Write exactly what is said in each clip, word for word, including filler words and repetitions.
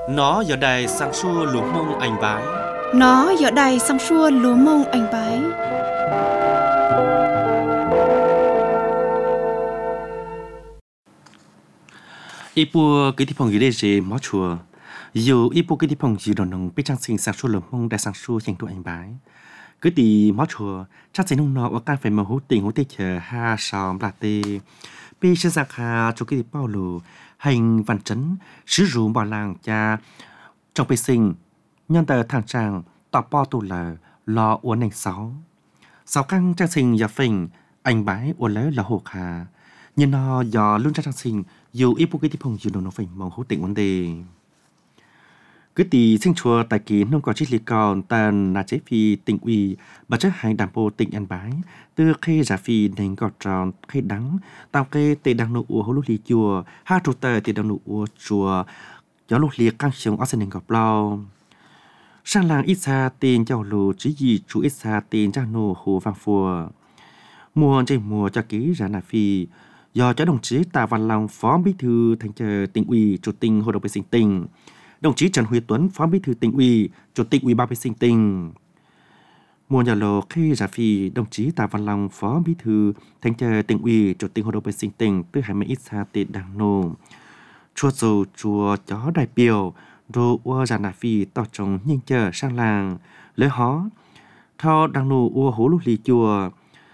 Nó giờ đài sang xua lúa mông anh bái. Nó giờ đài sang xua lúa mông anh bái. Ipu cái thị phong gì đây gì máu chùa. Dù ipu cái thị phong gì đó nông biết trang sinh sang xua lúa mông đài sang xua dành tụi anh bái. Cứ tì máu chùa chắc sẽ nông nọ ở can phải mà hú tình hú tê chờ ha sòm là tê. Bi sẽ giặc hà cho cái thị bao lù hành văn chấn sử dụng bảo làng cha trong bê sinh nhân tờ thằng chàng tỏ po tù lờ lo uốn ảnh sáu sáu căng trang sinh và phình anh bái uốn lấy là hộp hà nhưng nó do luôn trang sinh dù ít bút cái tiếp phong dù nó phình mong hữu tình vấn đề cứ tì sinh chùa tại kỳ nông có chiếc lì còn tàn là chế phi tình uy bà chất hành đàm bộ tình anh bái từ khi giả phi nên gọt tròn khi đắng tao kê tê đang nụ ua hô lúc lì chùa hai trụ tờ tê đang nụ ua chùa gió lúc lì căng xuống ở sân đình gọt lâu sang làng ít xa tiền giàu lù chỉ gì chú ít xa tiền trang nô hồ vàng phùa mùa trên mùa cho ký ra nà phi do cho đồng chí Tạ Văn Long phó bí thư thành chờ tỉnh ủy chủ tịch hội đồng vệ sinh tỉnh đồng chí Trần Huy Tuấn phó bí thư tỉnh ủy chủ tịch ủy ban vệ sinh tỉnh mùa nhà lò khi ra phi đồng chí Tạ Văn Long phó bí thư thành chờ tỉnh ủy chủ tịch hội đồng vệ sinh tỉnh từ hai mươi ít xa tiền đảng nô chùa dù chùa chó đại biểu đồ ua già nà phi tỏ trồng nhanh chờ sang làng lấy hó thao đăng nô ua hố lúc lì chùa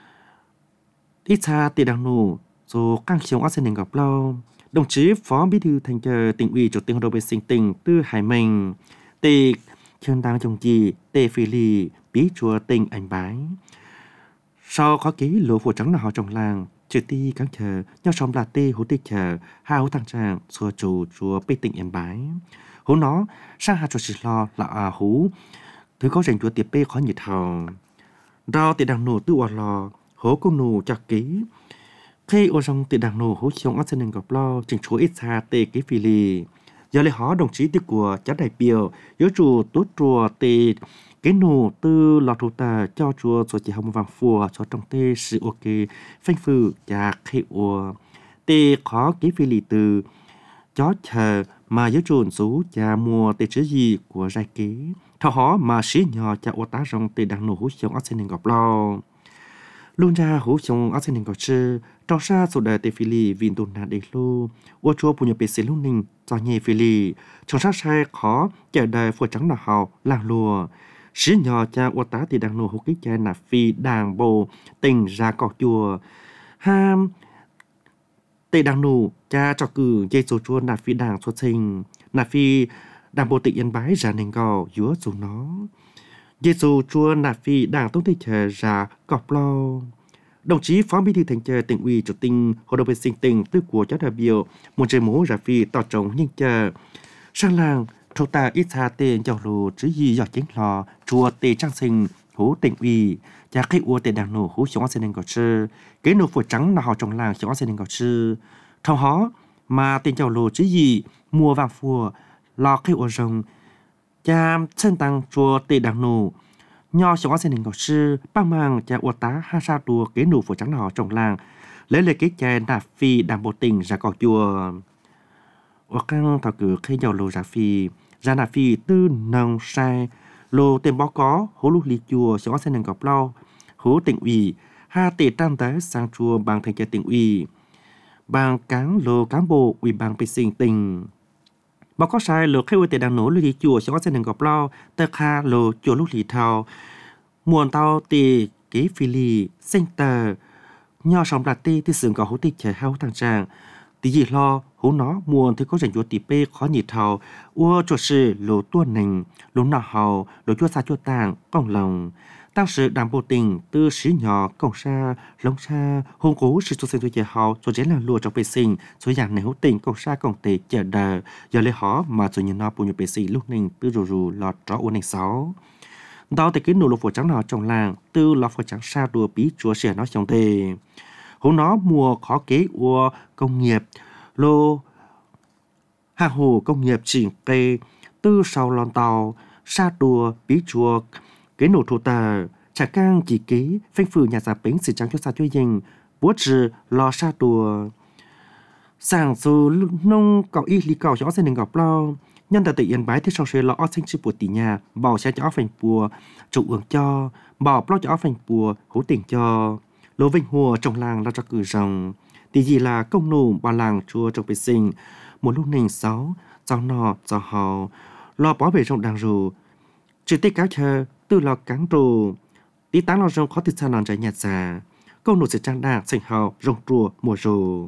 ít xa tiền đăng nô dù căng chống ở sân đình gặp lâu đồng chí phó bí thư thành chờ tỉnh ủy chủ tịch hội đồng vệ sinh tỉnh tư hải mình tề chân đang trồng gì tề phi lì bí chùa tỉnh ảnh bái sau có ký lúa phổ trắng là họ trồng làng chữ ti căng chờ nhau xóm là tê hú tê chờ hai hú thằng chàng xua chủ chùa bê tỉnh ảnh bái hú nó sang hà chùa xịt lo là à hú thứ có dành chùa tiệp bê khó nhiệt hào đào tề đằng nổ tư òa lò hố công nổ chặt ký khi ô trong tề đằng nổ hú chống ở sân đình gặp lo chỉnh chúa ít xa tê ký phi lì giờ lại họ đồng chí tiệp của cháu đại biểu yếu chủ tốt chùa tề cái nổ tư lọt thủ tà cho chùa cho chỉ hồng vàng phùa cho trong tê sự ok phanh phừ và khi ua tê khó ký phi lì từ chó chờ mà yếu trồn số và mùa tê chữ gì của giai kế thao hó mà xí nhỏ cha ô tá rong tê đang nổ hú chống ác sinh gặp lo luôn ra hú chống ác sinh gặp chư trao xa số đời tê phi lì vin tồn nà đề lô ô chua bù nhập bê xế lúc ninh cho nhẹ phi lì trong sát sai khó chờ đời phùa trắng là hào làng lùa xí nhỏ cha ô tá tê đang nổ hú kích cha nà phi đàng bồ tình ra cọ chùa ham tê đang nổ cha cho cử dây số chua nà phi đàng xuất sinh nà phi đàng bộ tịnh yên bái ra nền gò dúa dù nó dây số chua nà phi đàng tốt thích chờ ra cọp lo đồng chí phó bí thư thành chờ tỉnh ủy chủ tịch hội đồng vệ sinh tỉnh tư của cháu đại biểu một chế mố ra phi tỏ trống nhưng chờ sang làng thâu ta ít xa tên giàu lù chứ gì giọt chính lò chùa tê trang sinh hú tỉnh ủy cha khách ua tê đàng nổ hú xuống xe nền gò chư cái nổ phổ trắng là họ trong làng xuống xe nền gò chư thâu hó mà tên giàu lù chứ gì mua vàng phùa lo khách ua rồng cha chân tăng chùa tê đàng nổ nho xuống xe nền gò chư băng mang cha ua tá ha sa đùa cái nổ phổ trắng là họ trong làng lấy lời cái cha nạp phi đàng bộ tình ra cỏ chùa ua căng thảo cử khi giàu lù ra phi ra nạp phi tư nông sai lô tên bó có hố lúc lì chùa xuống xe nền gọp lau hố tỉnh ủy ha tệ tam tới sang chùa bằng thành chế tỉnh ủy bằng cán lô cán bộ ủy ban vệ sinh tỉnh bó có sai lô khai ủy tệ đang nổ lì chùa xuống xe nền gọp lau tơ kha lô chùa lúc lì thao muôn tao tì kế phi lì sinh tờ nho sống là tê tê sướng có hố tì chế hao thằng chàng tí gì lo hố nó muôn thì có rảnh chúa tì bê khó nhị thao ua chuột sư lô tuôn nành lô nọ hào lô chua xa chua tàng cong lòng tăng sự đàm bộ tình tư sĩ nhỏ cổng xa lông xa hôn cố sự xuất sinh tuổi trẻ hào cho chế là lùa trong vệ sinh số dạng này hữu tình cổng xa cổng tề chờ đờ giờ lấy họ mà rồi nhìn nó bùi nhập vệ sinh lúc ninh tư rù rù lọt rõ uốn nành sáu đó thì cái nụ lục phổ trắng nào trong làng tư lọt phổ trắng xa đùa bí chúa xẻ nó trong tề hố nó mùa khó kế ua công nghiệp lô hàng hồ công nghiệp chỉnh cây tư sau lon tàu xa đùa bí chúa cái nổ thô tờ chả cang chỉ ký phanh phử nhà giả bính sự trắng cho xa cho dành bố trừ lo xa đùa sàng dù nông cậu y lý cậu cho gia đình gặp lo nhân tại yên bái thì sau sẽ lo sinh chi bùa tỷ nhà bảo xe cho phành bùa trụ ứng cho bảo lo cho phành bùa hữu tình cho lô vinh hùa trong làng là cho cử rồng thì gì là công nụ bà làng chùa trong vệ sinh một lúc nình sáu cháu nọ cháu hò lo bỏ về trong đàng rù chỉ tích cáo chờ từ lo cắn rù tí tán lo rong khó từ xa nòn trái nhạt già công nụ sẽ trang đạc sành hào rong rùa mùa rù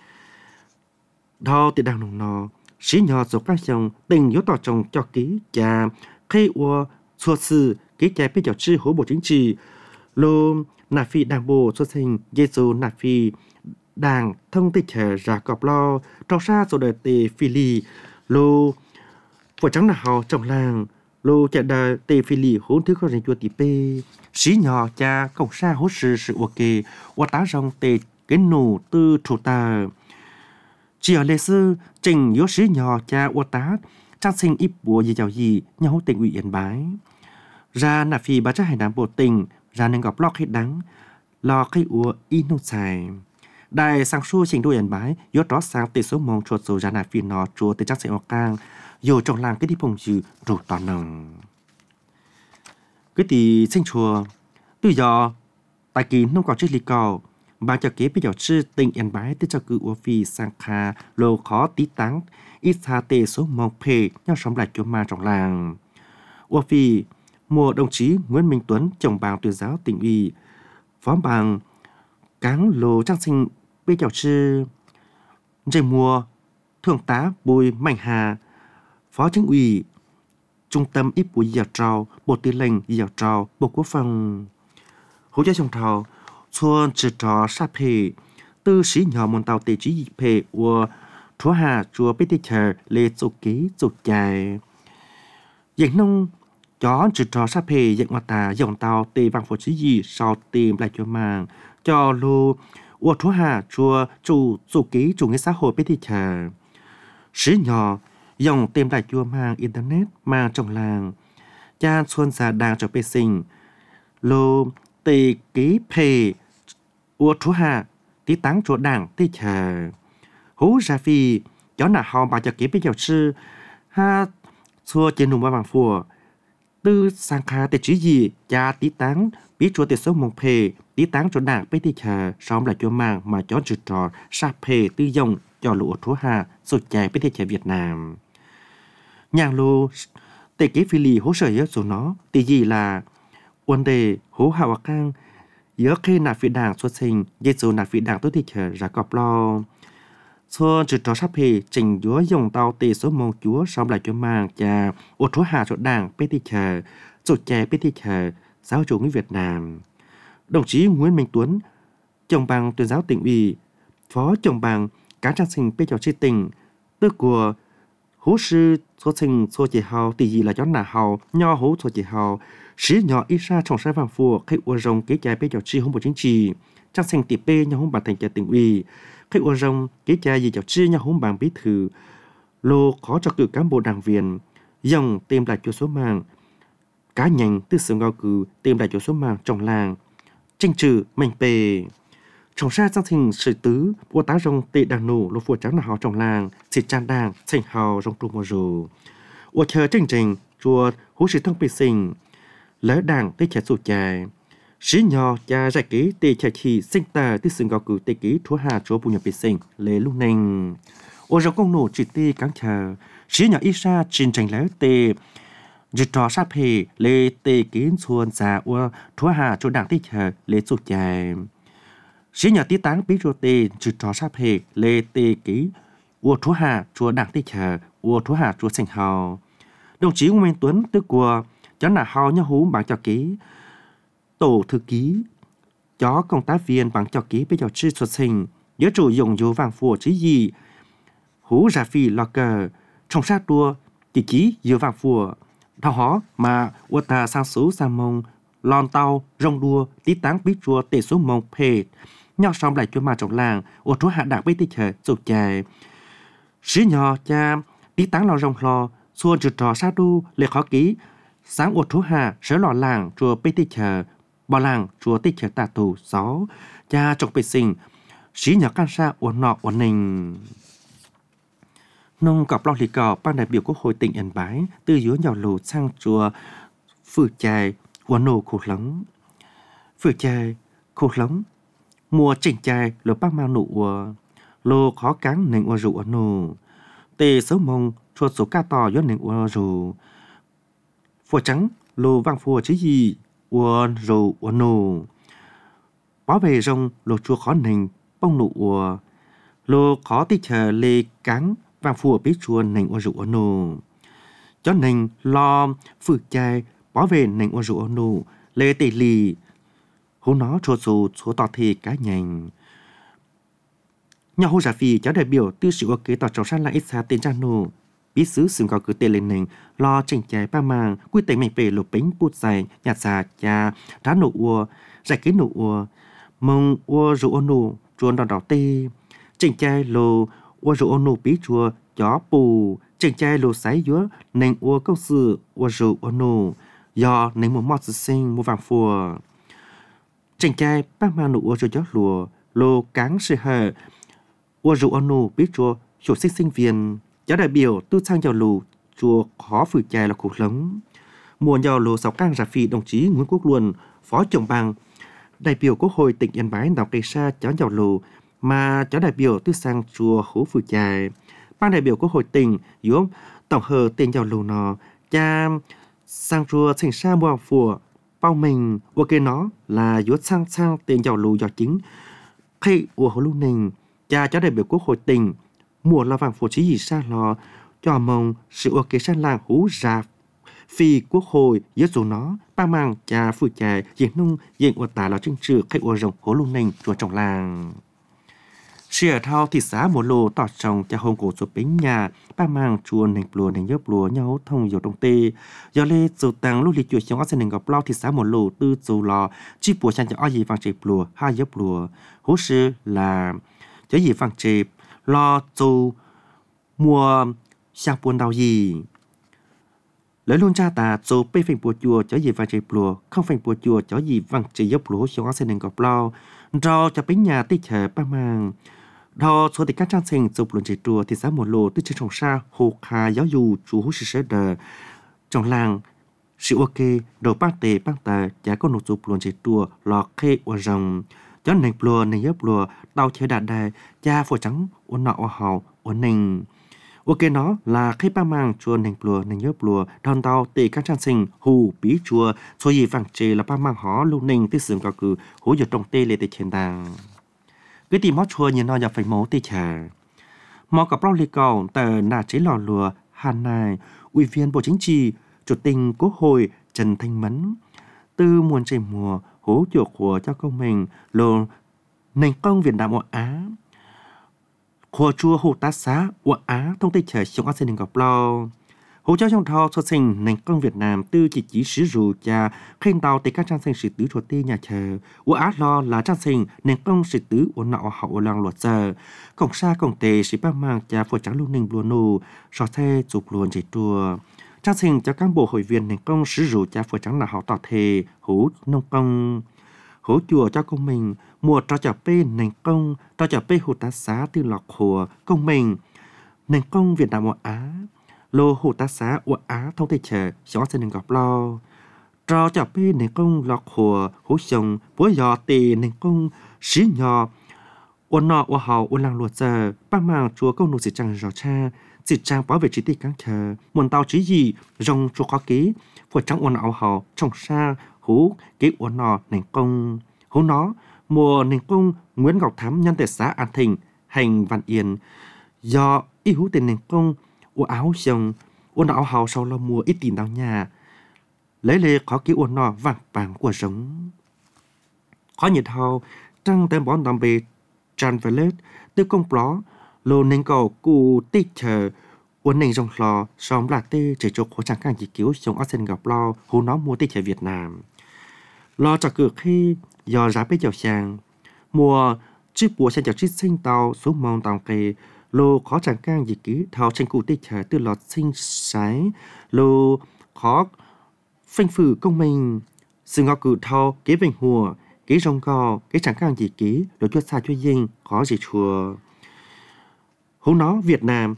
đau thì đang nồng nọ sĩ nhỏ số các dòng tình yếu tỏ chồng cho ký cha khi ua xua sư ký cha biết giáo sư hỗ bộ chính trị lô nà phi đảng bộ xuất sinh dê dô nà phi đảng thông tích trở ra cọp lo trao xa số đời tề phi lì lô phổ trắng nà hào trong làng lô chạy đời tề phi lì hỗn thứ có rình chua tỷ pê sĩ nhỏ cha cổng xa hốt sư sự ok ua tá rong tề cái nụ tư thủ tà chỉ ở lệ sư trình yếu sĩ nhỏ cha ua tá trang sinh ít bùa gì giàu gì nhau tình ủy yên bái ra nà phi bà cha hải đám bộ tình ra nên gặp lọc hết đắng lo khi ua in nông xài đại sang xu trình đôi yên bái yếu đó sang tê số mong chuột dù ra nà phi nó chùa từ trang sinh ở cang dù trong làng cái đi phong dư rủ toàn nồng cái tí sinh chùa từ giờ tại kỳ nông có chiếc lý cầu bà cho kế bây giờ sư tình yên bái tới cho cử ua phi sang kha lô khó tí táng ít xa tê số mong phê nhau sống lại chỗ ma trong làng ua phi mùa đồng chí Nguyễn Minh Tuấn chồng bàng tuyên giáo tỉnh ủy phó bàng cáng lô trang sinh bây giờ sư dây mùa thượng tá Bùi Mạnh Hà phó chính ủy trung tâm ít bùi giáo trào bộ tư lệnh giáo trào bộ quốc phòng hỗ trợ trong thầu xuân chỉ trò sa phê tư sĩ nhỏ môn tàu tề trí phê của thua hà chùa bê tê chờ lê chủ ký chủ chạy dạng nông chó chỉ trò sa phê dạng ngoại tà dòng tàu tề vàng phổ trí gì sau tìm lại cho màng cho lô của thua hà chùa chủ chủ ký chủ nghĩa xã hội bê tê chờ sĩ nhỏ dòng tìm lại chùa màng internet mang trong làng cha xuân già đang cho bê sinh lô tề ký phê ua thú hà tí táng chỗ đảng tí chờ hú ra phi chó nà hò bà cho kế bây giáo sư ha xua trên nùng ba bằng phùa tư sang kha tê chứ gì cha tí táng bí chúa tê số mông phê tí táng chỗ đảng bê tí chờ xóm là chỗ mang mà chó trừ trò sa phê tư dòng cho lũ thú hà sụt chạy bê tí chờ Việt Nam nhàng lô tê kế phi lì hố sở yếu số nó tí gì là vấn đề hố hạ hòa cang yếu khi nạp vị đảng xuất sinh dây dù nạp vị đảng tốt thì chờ ra cọp lo xô trừ trò sắp hề trình dúa dòng tàu tì số mong chúa xong lại cho mang cha ô thú hạ chỗ đảng bê tì chờ chỗ trẻ bê tì chờ giáo chủ người Việt Nam đồng chí Nguyễn Minh Tuấn chồng bằng tuyên giáo tỉnh ủy phó chồng bằng cá trang sinh bê trò chi tỉnh tư của hú sư xuất sinh số chỉ hào tỷ gì là chó nà hào nho hú số chỉ hào sĩ nhỏ ít ra trong sai vàng phù khách ua rồng kế trái bê giáo chi không bộ chính trị trang sinh tỷ bê nhau không bàn thành trả tỉnh ủy khách ua rồng kế trái gì giáo chi nhau không bàn bí thư lô khó cho cử cán bộ đảng viên dòng tìm lại chỗ số mạng cá nhân từ sự ngao cử tìm lại chỗ số mạng trong làng tranh trừ mạnh bề trong sai trang sinh sự tứ của tá rồng tệ đàn nổ lô phù trắng là họ trong làng xịt trang đàng thành hào rồng trù mùa rù ua chờ chương trình chùa hú sĩ thông bì sinh lỡ đảng tới trẻ sụt chạy sĩ nhỏ cha giải ký tê chạy khi sinh tà tới sự ngao cử tê ký thua hà chúa bù nhập bì sinh lễ lúc nành ua rồng công nổ chỉ tê cáng chờ sĩ nhỏ ít ra trình tranh lỡ tê dịch trò sắp hề lễ tê kiến xuân xa ua thua hà chúa đảng tới chờ lễ sụt chạy sĩ nhỏ tí táng bí rô tê dịch trò sắp hề lễ tê ký ua thua hà chúa đảng tới chờ ua thua hà chúa sinh hào đồng chí Nguyễn Minh Tuấn tức của chó nà hao nhá hú bằng cho ký tổ thư ký chó công tác viên bằng cho ký bây giờ chưa xuất sinh nhớ chủ dùng dấu vàng phùa chứ gì hú ra phi lo cờ trong sát đua chỉ ký dấu vàng phùa thao hó mà ua ta sang số sang mông lon tàu rong đua tí táng bí chùa tê số mông phê nhau xong lại cho mà trong làng ua chúa hạ đảng bê tê chờ sụt chạy sĩ nhỏ cha tí táng lo rong lo xua trừ trò sát đu lệ khó ký sáng ua thú hà sở lò làng chùa bê tê chờ bò làng chùa tê chờ tà tù sáu cha trong bê sinh sĩ nhỏ can sa ua nọ ua nình nông cọp lo lì cọ ban đại biểu quốc hội tỉnh Yên Bái từ dưới nhỏ lù sang chùa Phử Chài của nô khổ lắm Phử Chài khổ lắm mùa chỉnh chài lô bác mang nụ lô khó cáng nền ua rượu nô tê sớm mông chuột số ca tò do nền ua rượu phùa trắng lô vang phùa chứ gì ua rượu ua nô bảo vệ rồng lô chua khó nền bông nụ ua lô khó tích chờ lê cáng vang phùa biết chua nền ua rượu ua nô cho nền lo Phử Chài bảo vệ nền ua rượu ua nô lê tê lì hú nó chua số số tỏ thì cá nhành nhà hô giả phi cháu đại biểu tư sự ở kế tỏ trọng sát là ít xa tên trang nô bí sứ xứng có cứ tên lên nền lo tranh trái ba màng quy tế mình về lục bánh bút dài nhạt xà cha đá nụ ua giải kế nụ ua mông ua rượu ua nụ chuồn đòn đỏ tê tranh trái lô ua rượu ua nụ bí chua chó bù tranh trái lô sái dứa nền ua câu sự ua rượu ua nụ do nền một mọt sinh mua vàng phùa tranh trái ba màng nụ ua rượu gió lùa lô cáng sự hờ ua rượu ua nụ bí chua chủ sinh sinh viên cháu đại biểu tư sang giàu lù chùa khó Phử Chài là khổ lắm mùa giàu lù sáu cang giả phi đồng chí Nguyễn Quốc Luân phó trưởng ban đại biểu quốc hội tỉnh Yên Bái đọc cây sa cháu giàu lù mà cháu đại biểu tư sang chùa hố Phử Chài ban đại biểu quốc hội tỉnh yếu tổng hợp tên giàu lù nọ cha sang chùa thành sa mua phùa bao mình ua kê nó là yếu sang sang tên giàu lù do chính khi ua hố lù nình cha cháu đại biểu quốc hội tỉnh mùa là vàng phổ chí gì xa lò cho mong sự ok sang làng hú ra phi quốc hội giới dù nó ba mang cha Phử Chài diện nung diện ua tả là trưng trừ khách ua rồng hố lung nình chùa trọng làng xìa thao thị xã một lô tỏ trồng cha hông cổ chùa bính nhà ba mang chùa nình lùa nình nhớp lùa nhau thông dầu trong tê do lê dù tăng lúc lý chùa trong ác nình gặp lao thị xã một lô tư dù lò chi bùa chan cho ai gì vàng chịp lùa hai nhớp lùa hú sư là cho gì vàng chịp lo dù mùa sang buồn đau gì lấy luôn cha ta dù bê phình bùa chùa cho gì vàng chì bùa không phình bùa chùa cho gì vàng chì dốc lúa xuống xe nền gọp lo rồi cho bánh nhà tích hợp ba mang đó số thì các trang sinh dục luôn chì chùa thì giá một lô tư trên trồng xa hồ khá giáo dù chú hú sư sớ đờ trong làng sự ok đồ bác tề bác tà chả có nụ dục luôn chì chùa lọ khê ua rồng cho nền bùa nền dốc lúa đau chơi đạt đài cha phổ trắng ua nọ ua hào ua nền ok nó là khi ba mang chùa nền bùa nền nhớ bùa đòn tàu tề các trang sinh hù bí chùa số gì vàng chê là ba mang họ lưu nền tư sướng có cử hú dột trong tê lệ tê trên đàng cái tìm mót chùa nhìn nó nhập phải mẫu tê trà mò cặp lo lì cầu tờ nà chế lò lùa hàn nài ủy viên bộ chính trị chủ tịch quốc hội Trần Thanh Mẫn từ muôn trời mùa hú chuộc của cho công mình lô nền công Việt Nam Á Hồ chùa hồ tá xá ua Á thông tây trời trong ác sinh gặp lo hồ cháu trong thao xuất sinh nền công Việt Nam tư chỉ chỉ sử dụng cha khen tàu tới các trang sinh sử tứ chuột tê nhà chờ ua Á lo là trang sinh nền công sử tứ ua nọ hậu làng luật giờ cổng xa cổng tề sử ba mang cha phổ trắng lưu ninh luôn nô sò xe chụp luôn chỉ chùa trang sinh cho cán bộ hội viên nền công sử dụng cha phổ trắng là họ tỏ thề hú nông công hỗ chùa cho công mình mùa cho chợ bê nền công cho chợ bê hồ tá xá từ lọc hồ công mình nền công Việt Nam Á lô hồ tá xá ua Á thông tây chờ xó xe nền gặp lo cho chợ bê nền công lọc hồ hỗ chồng bố giò tề nền công xí nhỏ ua nọ ua hào ua làng luật giờ ba màng chùa công nụ sĩ trang rõ cha sĩ trang bảo vệ trí tích cáng chờ muôn tàu trí gì rong chùa khó ký phổ trắng ua nọ hào trong xa hú kế ua nọ nền công hú nó mùa nền công Nguyễn Ngọc Thắm nhân tại xã An Thịnh hành Văn Yên do ý hú tên nền công ua áo chồng ua nọ hào sau lo mùa ít tiền đào nhà lấy lê khó kế ua nọ vàng vàng của giống khó nhiệt hào trăng tên bón đàm bề tràn về lết tư công bó lô nền cầu cụ tích chờ ua nền rong lò xóm là tê chỉ cho khổ chẳng càng chỉ cứu trong ác sinh gặp lo hú nó mua tích chờ Việt Nam lo cho cực khi do giá bê dầu sàng mùa chiếc bùa sang chào chiếc sinh tàu xuống mong tàu kề lô khó chẳng càng gì ký thao tranh cụ tích chờ từ lọt sinh sái lô khó phanh phử công mình sự ngọ cử thao kế vệnh hùa kế rong gò kế chẳng càng gì ký đối cho xa cho dinh khó gì chùa hú nó Việt Nam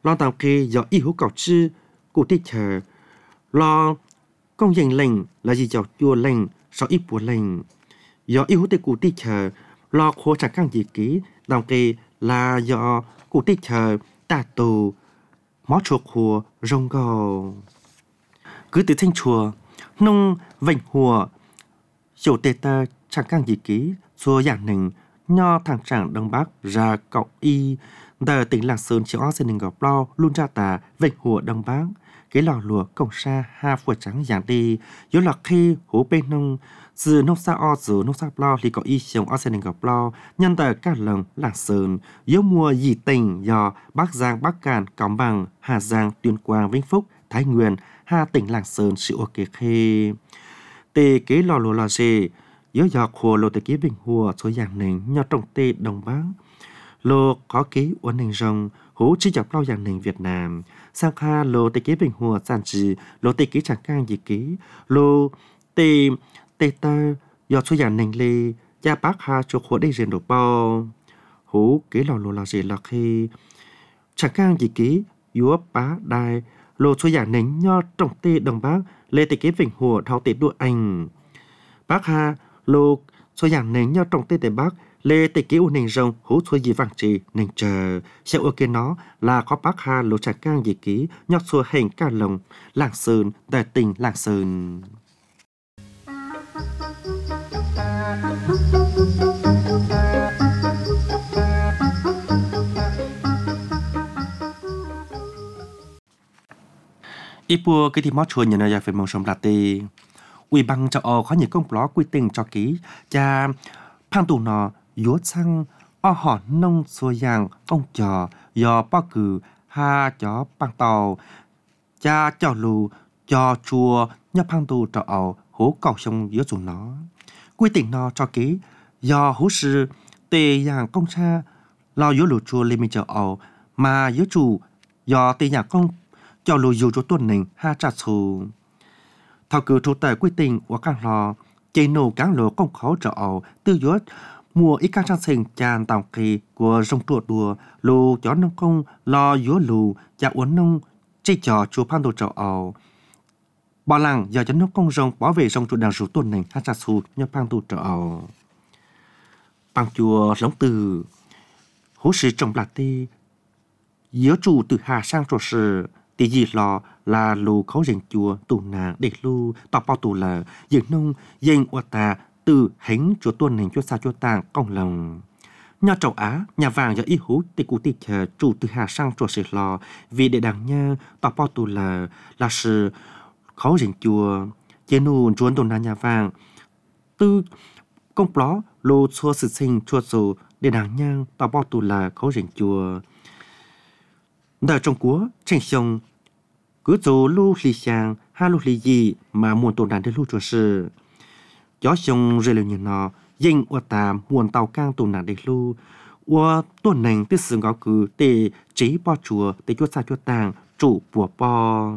lo tàu kê do y hữu cầu chư cụ tích chờ lo công danh lệnh là gì cho chùa lệnh sau ít bùa lệnh do y hữu tê cụ tích chờ lo khô chẳng căng gì ký tàu kê là do cụ tích chờ ta tù mó chuộc hùa rong gò cứ từ thanh chùa nông vệnh hùa chủ tê ta chẳng căng gì ký xua dạng nình nho thằng trạng đông bắc ra cậu y đờ tỉnh Lạng Sơn chiếu áo xin đình gọp lo luôn ra tà vệnh hùa đông bắc cái lò lùa cổng xa ha phùa trắng dạng đi yếu lạc khi hú bên nông từ nông xa o từ nông xa lo thì có y chồng áo xin đình gọp lo nhân tờ các lần Lạng Sơn yếu mùa dì tình do Bắc Giang Bắc Cạn Cao Bằng Hà Giang Tuyên Quang Vĩnh Phúc Thái Nguyên ha tỉnh Lạng Sơn sự ok khê tê cái lò lùa lò dê yếu dọc hồ lô tê kế bình hùa số dạng nền nho trồng tê đồng bắc lô có kế uốn nền rồng hú chỉ dọc lau dạng nền Việt Nam sang kha lô tê kế bình hùa sản trì lô tê kế chẳng cang gì kế lô tê tê tơ do số dạng nền lê cha bác ha cho khổ đây rèn đồ bao hú kế lò lô lò dê lò khê chẳng cang gì kế yếu bá đai lô số dạng nền nho trồng tê đồng bắc lê tê kế bình hùa thao tê đua anh bác ha lô số dạng nền nhau trong tê tê bắc lê tê ký u nền rồng hú số gì vàng trì nền chờ sẽ ok nó là có bác ha lô trà cang gì ký nhóc xua hành ca lồng Lạng Sơn tại tỉnh Lạng Sơn ít bùa cái thì mót chua nhận ra phải mong sống là tê ủy ban châu Âu có những công bó quy định cho ký cha phang tù nọ yếu sang o họ nông số dạng ông trò do bao cử ha chó bằng tàu cha cho lù cho chùa nhập phang tù châu Âu hố cầu sông yếu dùng nó quy định nó cho ký do hố sư tề dạng công cha lo yếu lù chùa liên minh châu Âu mà yếu chủ do tề dạng công cho lù yếu cho tuần nền ha trả thù thao cử chủ tệ quy định của các lò chế nổ các lò công khó trở ẩu tư dốt mùa ít các trang sinh tràn tàu kỳ của rồng tuột đùa lù chó nông công lo dúa lù chả uốn nông chế trò chùa phan đồ trở ẩu bỏ lăng giờ cho nông công rồng bảo vệ rồng trụ đàn rủ tuần này hát ra sụt nhờ phan đồ trở ẩu bằng chùa lóng từ hú sĩ trồng lạc ti yếu chủ từ hà sang trò sự tí gì lò là lù khấu rình chùa tù nàng để lù tọt bao tù là dựng nông dành ua ta từ hánh chùa tuần nền chùa xa chùa tàng công lòng nhà châu Á nhà vàng do y hú tê cụ tê chờ chủ từ hà sang chùa sĩ lò vì để đằng nha tọt bao tù là là sự khấu rình chùa chế nù chuồn tù nàng nhà vàng từ công bó lù chùa sự sinh chùa dù để đằng nha tọt bao tù là khấu rình chùa đời trong cúa tranh sông cứ dù lưu lì sang ha lưu lì gì mà muốn tồn đàn đến lưu chùa sự gió sông rơi lên nhìn nó dinh ua ta muốn tàu cang tồn đàn đến lưu ua tuần nành tư sự ngõ cứ tê trí bao chùa tê chua xa chua tàng chủ bùa bò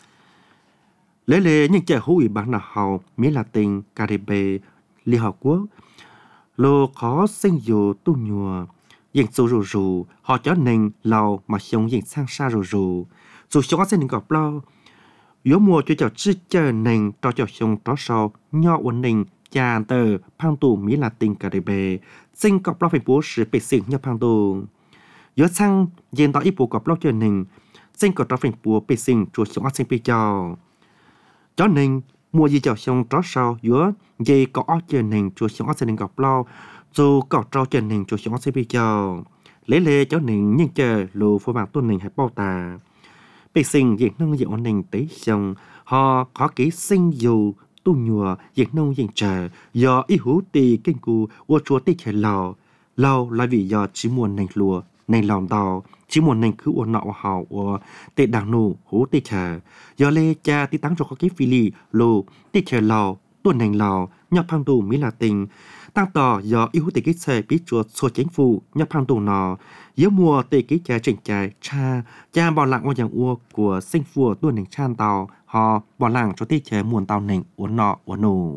lễ lễ những trẻ hữu ủy bán nào hầu Mỹ Latin Caribe Liên Hợp Quốc lô khó sinh dù tu nhùa dành số rù rù họ cho nành lầu mà sống dành sang xa rù rù dù sống sẽ nên gặp lo yếu mùa cho cháu chữ chờ nành cho cháu sống đó sau nhỏ ổn định cha tờ phang tù Mỹ Latin Caribe sinh gặp lo phải bố sự bệ sinh nhỏ phang tù yếu sang dành đó ít bố gặp lo cho nành sinh gặp lo phải bố bệ sinh chùa sống sinh bê cho cho nành mùa gì cháu sống đó sau yếu dây có ớt chờ nành chùa sống sẽ nên gặp lo dù có trao cho nành chùa sống sinh bê cho lấy lê cháu nành nhưng chờ lù phô bạc tuần nành hay bao tà bệ sinh diện nông diện ổn định tế xong họ có ký sinh dù tu nhùa diện nông diện chờ do ý hữu tì kinh cù ua chúa tì khởi lò lâu là vì do chỉ muốn nành lùa nành lòng đào chỉ muốn nành cứ ua nọ họ ua tê đảng nụ hữu tì chờ do lê cha tì tăng cho có ký phi lì lù tì khởi lò tuần nành lò nhập phang tù Mỹ Latin tăng tỏ do ý hữu tì kích xe bí chuột xua chính phủ nhập phang tù nọ yếu mùa tê ký cha chỉnh trái cha cha bỏ lặng qua dạng ua của sinh phùa tuần nành chan tàu họ bỏ lặng cho tê chế muôn tàu nành uốn nọ uốn nụ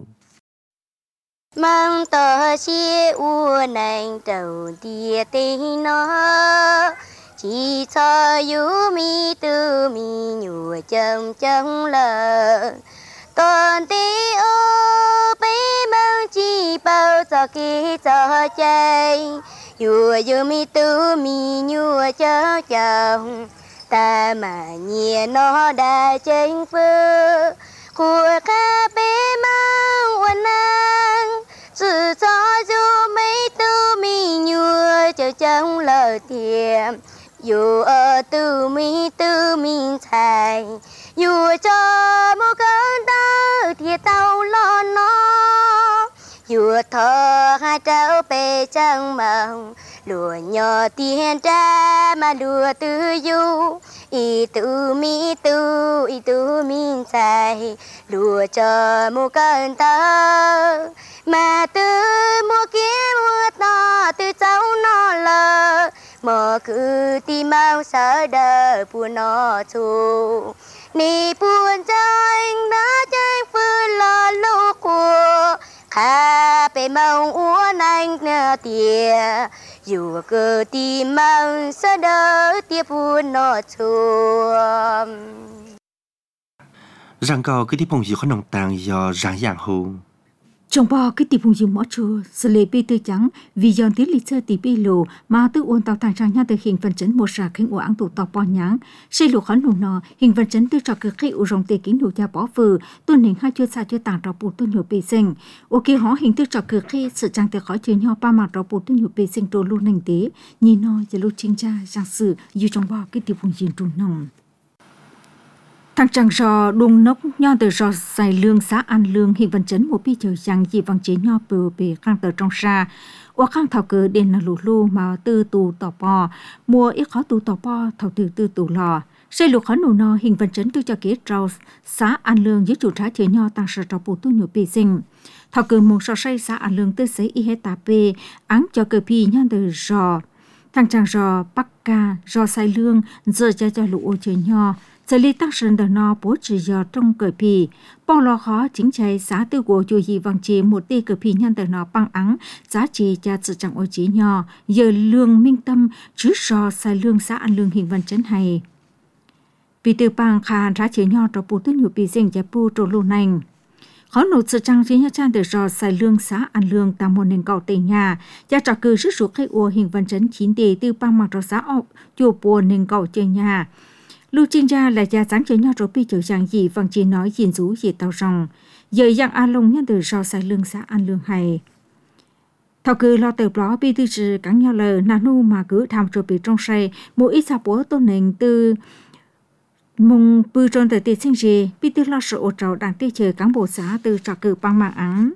mang tờ chi u nành đầu tia tê nó chỉ cho yu mi tu mi nhủ chấm chấm lờ toàn tí ô bé mang chỉ bao cho kỹ cho chơi yu yu mi tu mi nhủ cho chồng ta mà nhẹ nó đã tranh phơ của ca bé mang uốn nang sự cho dù mấy tu mi nhua cho trong lời thiệp dù ở tu mi tu mi thầy dù cho một cơn đau thì tao lo nó dù thọ hai trao bề trăng màu lùa nhỏ tiền ra mà lùa tư du y tu mi tu y tu mi thầy lùa cho một cơn đau mà từ mua kia mua to từ cháu nó lờ mà cứ tìm mau sợ đỡ buồn nó thu nì buồn cho anh đã tranh phương lo lũ của khá bề mong uốn anh nè tìa dù cứ tìm mau sợ đỡ tia buồn nó thu rằng có cái tiếp phong gì khó nồng tàng do ràng dạng hồ trong bao cái tỷ phùng dùng mỏ chua, xử lý bị tư trắng vì dọn tiếng lịch sử tỷ bị lù mà tư uốn tàu thang trang nhà từ hình phần chấn một sạc hình uổng tụ tàu bò nháng, xây lù khán nụ nọ hình phần chấn tư trò cực khi u rong tê kính nụ gia bỏ phừ tuân hình hai chưa xa chưa tàng trò bù tuân nhiều bì sinh, ok họ hình tư trò cực khi sự trang từ khỏi chơi nhau ba mặt trò bù tuân nhiều bì sinh trồ lu nành tế, nhìn nó giờ lu chính cha giang sự dù trong bao cái tỷ phùng dùng trùn nòng. Thằng chàng rò đung nốc nho từ rò xài lương xã An Lương hiện vận chấn một bi chờ rằng gì bằng chế nho bờ bề khang tờ trong xa. Ở khang thảo cờ đền là lù lu mà tư tù tỏ bò, mua ít khó tù tỏ bò thảo từ tư tù lò. Xây lục khó nụ nò hình vận chấn tư cho kế rò xã An Lương dưới chủ trá chế nho tăng sở trò bù tu nhủ bì sinh. Thảo cờ mong so xây xã An Lương tư xây y hết tà bê, áng cho cờ bì nho từ rò. Thằng chàng rò bắc ca, rò xài lương, giờ cho cho lũ ô chế nho. Giờ lý tăng sơn đờ no bố trì giờ trong cởi pì, bao lo khó chính chạy xã tư của chủ gì vàng chế một tê cởi pì nhân đờ no băng ắng, giá trị cha sự chẳng ô chế nhỏ, giờ lương minh tâm, chứ so sai lương xã An Lương hình văn chấn hay. Vì từ băng khả giá chế nhỏ cho bố tư nhiều bì dành cho bố trổ lô nành. Khó nụ sự trang chế nhỏ chan từ do sai lương xã An Lương tà môn nền cầu tây nhà, cha trò cư rứt ruột khai ua hình văn chấn chín tê tư băng mặc trò xã ọc, chùa bùa nền cầu chơi nhà. Lưu Trinh ra là gia sáng chơi nhau rồi bị chịu rằng gì vâng chỉ nói gìn rú gì tao rong. Giờ yang A Long nhân từ so sai lương xã An Lương hay. Thảo cư lo từ đó bị tư trừ cắn nhau lờ nà nu mà cứ tham rồi bị trong say mỗi ít sa bố tôn nền từ mùng bư tròn từ tiền sinh gì bị tư lo sợ ô trào đang tê chờ cán bộ xã từ trò cử bằng mạng án.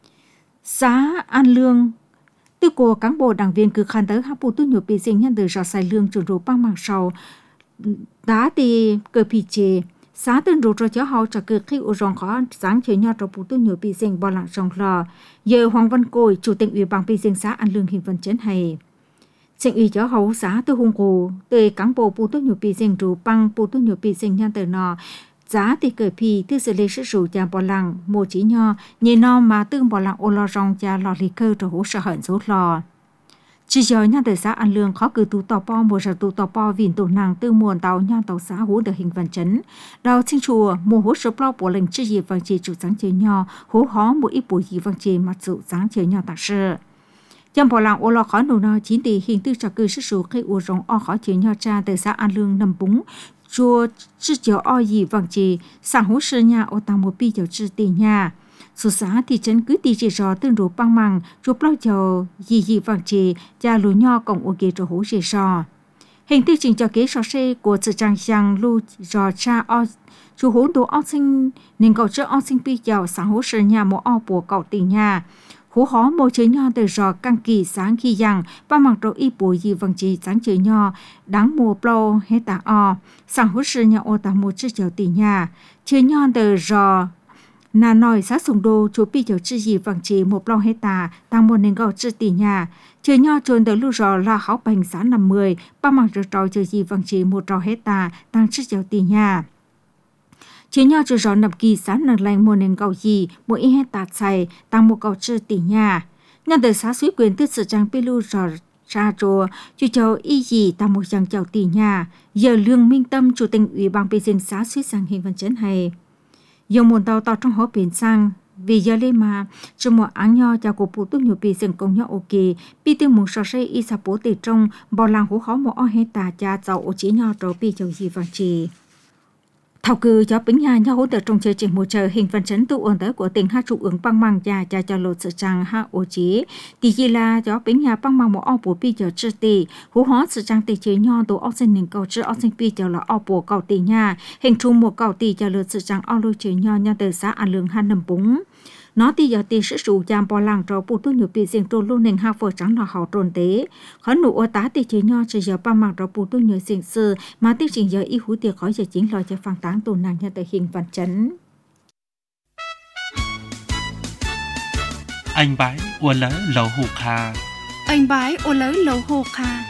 Xã An Lương từ của cán bộ đảng viên cứ khăn tới hấp bù tu nhiều bị sinh nhân từ so sai lương chủ rủ bằng mạng sau đã thì cơ bị chế xã tên rủ cho cháu họ cho cơ khi ở rong khó sáng chơi nhau cho bố tôi nhiều bị sinh bao lặng rong lò giờ Hoàng Văn Côi chủ tịch ủy ban bị sinh xã An Lương hình vận chấn hay sinh ủy cháu họ xã từ hùng cổ từ cán bộ bố tôi nhiều bị sinh rủ bằng bố tôi nhiều bị sinh nhân từ nọ giá thì cơ bị từ sự lấy sự rủ cha bao lặng một chỉ nho nhìn nó mà tương bao lặng ô lo rong cha lò lì cơ cho hỗ trợ hận số lò. Chỉ giờ nhà đời xã An Lương khó cử tụ tàu po một giờ tụ tàu po vìn tụ nàng tư muôn tàu nhà tàu xã hú được hình văn chấn. Đầu xin chùa mùa hú số bao bộ lệnh chỉ gì vàng chỉ chủ sáng chơi nho hú hó một ít bộ gì vàng chỉ mặt chủ sáng chơi nho tạ sơ. Trong bộ làng ô lo khó nụ no chín tỷ hình tư trò cư sức số khi u rong o khó chơi nho cha đời xã An Lương nằm búng chùa chỉ chiều o gì vàng chỉ sáng hú sơ nhà ô tàu một pi chiều chỉ tỷ nhà. Số xã thị trấn cứ tì chỉ rõ tương đối băng măng, chụp lao chờ gì gì vàng trì, cha lúa nho cộng ô ghê cho hố chỉ rõ. Hình tư trình cho kế so xe của sự trang giang lưu rõ cha o, chú hố đồ o sinh nên cậu trước o sinh pi giàu sáng hố sơ nhà một o bùa cậu tỷ nhà. Hố hó mô chế nho từ rõ căng kỳ sáng khi giang, ba mặc đồ y bùa gì vàng trì sáng chế nho, đáng mùa plo hết tà o, sáng hố sơ nhà ô tà một chiếc giàu tỷ nhà. Chế nho từ rõ nà nói xã sùng đô chú bị cháu chữ gì vàng chỉ một lòng hết tà tăng một nền gạo chữ tỷ nhà chơi nho trốn tới lưu rò là háo bành xã năm mươi ba mặc được trò chữ gì vàng chỉ một trò hết tà tăng chữ cháu tỷ nhà chơi nho trừ rò nằm kỳ xã nâng lành một nền gạo gì một ít hết tà xài tăng một gạo chữ tỷ nhà nhân đời xã suy quyền tư sự trang bị lưu rò tra cho chú cháu y gì ta một dòng cháu tỷ nhà giờ Lương Minh Tâm chủ tịch ủy ban bê sinh xã suy sang hình văn chấn hay giờ muốn tàu tàu trong họ biển sang vì giờ lên mà cho một án nho cho cuộc phụ tốt nhiều bị dừng công nhau ok bị tiêu một số xây y sa bố từ trong bảo làng hú khó một o hết tà cha cháu ô chỉ nho rồi bị cháu gì vàng trì thảo cử cho bính nhà nhau hỗ trợ trong chơi trình một chờ hình phần chấn tụ ổn tới của tỉnh ha trụ ứng băng mang cha cha cho lột sự trang ha ô chỉ thì chỉ là cho bính nhà băng mang một o bố bị cho chưa tì hú hóa sự trang tì chế nho tụ o sinh nền cầu chữ o sinh pi cho là o bố cầu tì nhà hình trung một cầu tì cho lột sự trang o lôi chế nho nha từ xã an lương han nằm búng nó thì giờ thì sự sủ jam bỏ làng cho phụ tu nhiều bị riêng tôi luôn nên học phở trắng là hậu tròn tế khó nụ ở tá thì chế nho chỉ giờ ba mặt cho phụ tu nhiều riêng sư mà tiếc chỉ giờ y hú tiệc khỏi giờ chính lo cho phang táng tồn nàng nhà tại hình văn chấn anh bái ua lỡ lầu hù kha anh bái ô lỡ lầu hồ kha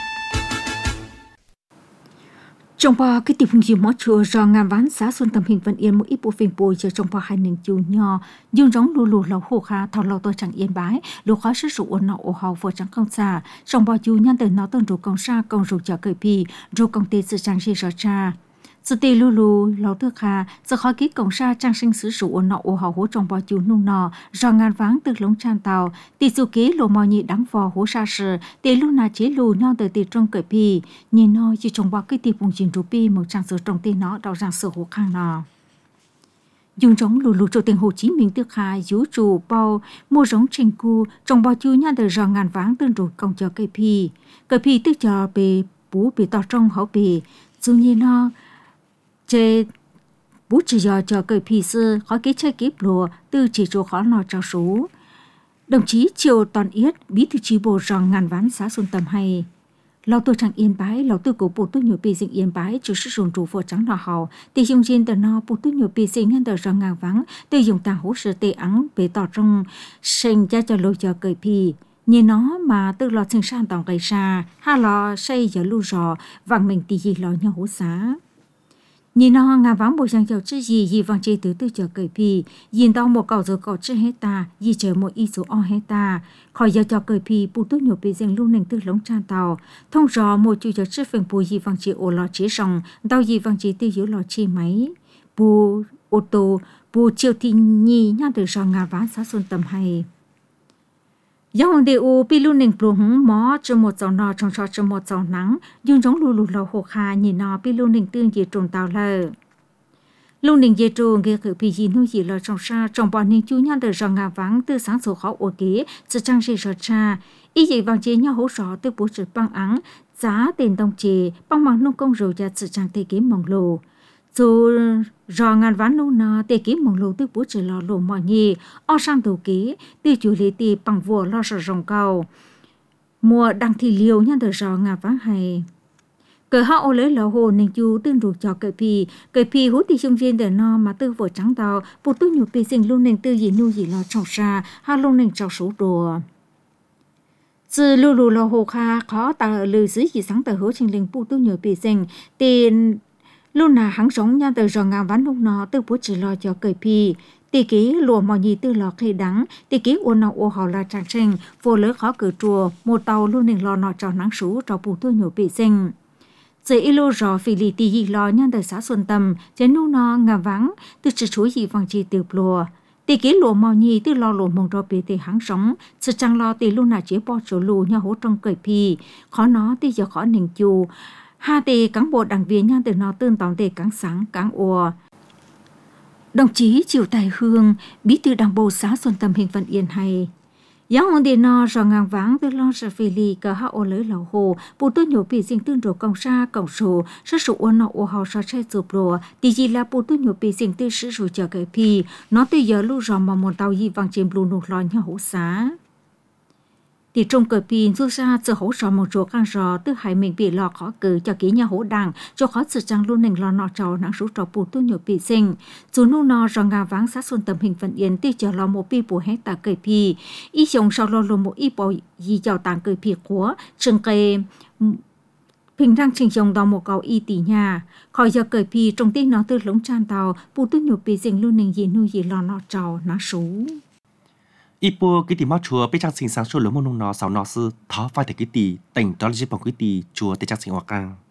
trong ba cái tiệm gì mót chùa do ngàn ván xã xuân tâm hình vận yên một ít bộ phim bồi giờ trong ba hai nền chiều nhỏ dương giống lù lù lầu hồ kha thao lầu tôi chẳng yên bái lù khó sử dụng ôn nọ ổ hào phở trắng không xa trong ba chiều nhân từ nó tên rủ công sa công rủ chợ cởi pi rủ công ty sự trang gì rõ cha sự tì lù lù lầu thứ kha giờ khó ký công sa trang sinh sử dụng ôn nọ ổ hào hố trong ba chiều nung nọ do ngàn ván từ lống tràn tàu tì su ký lồ mò nhị đắng vò hố sa sử tì lù na chế lù nhau từ tì trong cởi pi nhìn nó chỉ trong ba cái tì vùng chín rú pi một trang sử trong tì nó đào rằng sử hố khang nọ dùng giống lù lù cho tiền Hồ Chí Minh tức khai dú trụ bao mua giống trình cu trong bao chu nha từ rò ngàn váng tương rồi công cho cây pi cây pi tức cho bề bú bề to trong hậu bề dù như nó chế bú chỉ giờ cho cây pi sư khó cái chơi kiếp lùa từ chỉ chỗ khó nọ cho số đồng chí Triều Toàn Yết bí thư chi bộ rò ngàn ván xã Xuân Tâm hay lão tôi chẳng yên bái lão tôi của bộ tôi nhiều bị dịch yên bái chủ sử dụng trụ phở trắng đỏ hậu thì dùng trên tờ nó bộ tôi nhiều bị dịch nhân tờ răng ngang vắng tôi dùng tàng hỗ trợ tê ắng về tỏ trong sinh cha cho lôi cho cười pi nhìn nó mà từ lò sinh san tòng cây xa ha lò xây giờ lưu rò vàng mình tì gì lò nhau hỗ xá nhìn nó ngà vắng bộ sang chào chứ gì gì vàng chê từ từ chờ cười pi nhìn tao một cầu rồi cầu chứ hết ta gì chờ một ít số o hết ta khỏi giờ cho cười pi bộ tôi nhiều bị dành luôn nền từ lống tràn tàu thông rõ một chú chờ chứ phần bù gì vàng chê ô lò chế rồng tao gì vàng chê từ giữa lò chế máy bù ô tô bù chiều thì nhì nhau từ rò ngà vắng xã Xuân Tâm hay giáo hoàng địa u pi luôn nền plung mó cho một dòng nọ trong cho cho một dòng nắng dương giống lù lù lầu hồ kha nhìn nọ pi luôn nền tương gì trồn tàu lờ luôn nền gì trồn kia khử pi gì nuôi gì lờ trong sa trong bọn nền chú nhau từ rong ngà vắng từ sáng sớm khó ô kế sự trang gì rõ cha ý gì vàng chế nhau hỗ trợ từ bố trực băng ắng giá tiền đồng chế băng bằng nông công rồi ra sự trang thế kiếm mỏng lù dù rò ngàn ván nô nà tê ký mong lô tư bố chỉ lò lô mò nhì o sang đầu ký tư chủ lý tì bằng vua lo sợ rồng cầu mùa đăng thì liều nhân từ rò ngàn ván hay cờ họ ô lấy lò hồ nên chú tương ruột cho cờ pì cờ pì hút thì trong riêng để no mà tư vợ trắng tàu bộ tư nhiều pì sinh luôn nên tư gì nuôi gì lo trồng xa ha luôn nên trồng số đồ từ lù lù lò hồ kha khó tờ lư dưới gì sáng tờ hứa trình linh bộ tư nhiều pì sinh tiền lúc nào hắn sống nha từ rò ngàn ván lúc nó từ bố chỉ lo cho cười pi tì ký lùa mò nhì từ lò khi đắng tì ký uốn nào ô họ là trang tranh vô lỡ khó cử chùa một tàu luôn nên lo nọ cho nắng sú cho bù tôi nhiều bị sinh dưới ilo rò phì lì tì gì lo nha từ xã Xuân Tâm trên nu nó ngà vắng từ chỉ chuối gì vàng chi từ lùa tì ký lùa mò nhì từ lo lùa mông rò bị tì hắn sống sự trang lo tì lúc nào chỉ bỏ chỗ lù nha hỗ trong cười pi khó nó tì giờ khó nền chù hai tề cán bộ đảng viên nhân từ nó tương tổng tề cán sáng cán ùa đồng chí Triều Tài Hương bí thư đảng bộ xã Xuân Tâm hình Vân Yên hay giáo hoàng điện nó rồi ngang vắng từ lo sợ phê lì cờ hạ ô lấy lầu hồ bộ tôi nhiều bị sinh tương rồi công sa cộng số sự sự ôn nọ ô hào sa chạy chụp lùa thì gì là bộ tôi nhiều bị sinh tư sự rồi chờ cái pi nó từ giờ lưu rồi mà một tàu gì vàng chìm lù nụ lo nhau hổ xá thì trong cờ pin rút ra sự hỗ trợ một số căn rò từ hai mình bị lò khó cử cho kỹ nhà hỗ đảng cho khó sự trang luôn nền lò nọ trò nắng số trò bù tu nhiều bị sinh dù nu nọ rò ngà vắng sát xuân tầm hình Vân Yên tiêu chờ lò một pi bù hết ta cờ pi ý chồng sau lò lò một ý bò gì chào tàng cờ pi của trường cây bình răng trình chồng đào một cầu y tỷ nhà khỏi giờ cờ pi trong tiếng nó từ lống tràn tàu bù tu nhiều bị sinh luôn nền gì nuôi gì lò nọ trò nắng số ít bữa cái tìm máu chùa bây trang sinh sáng chùa lớn mông nó sáu nó sư tháo phải để cái tì tỉnh đó là chỉ bằng cái tì chùa để trang sinh hoa cang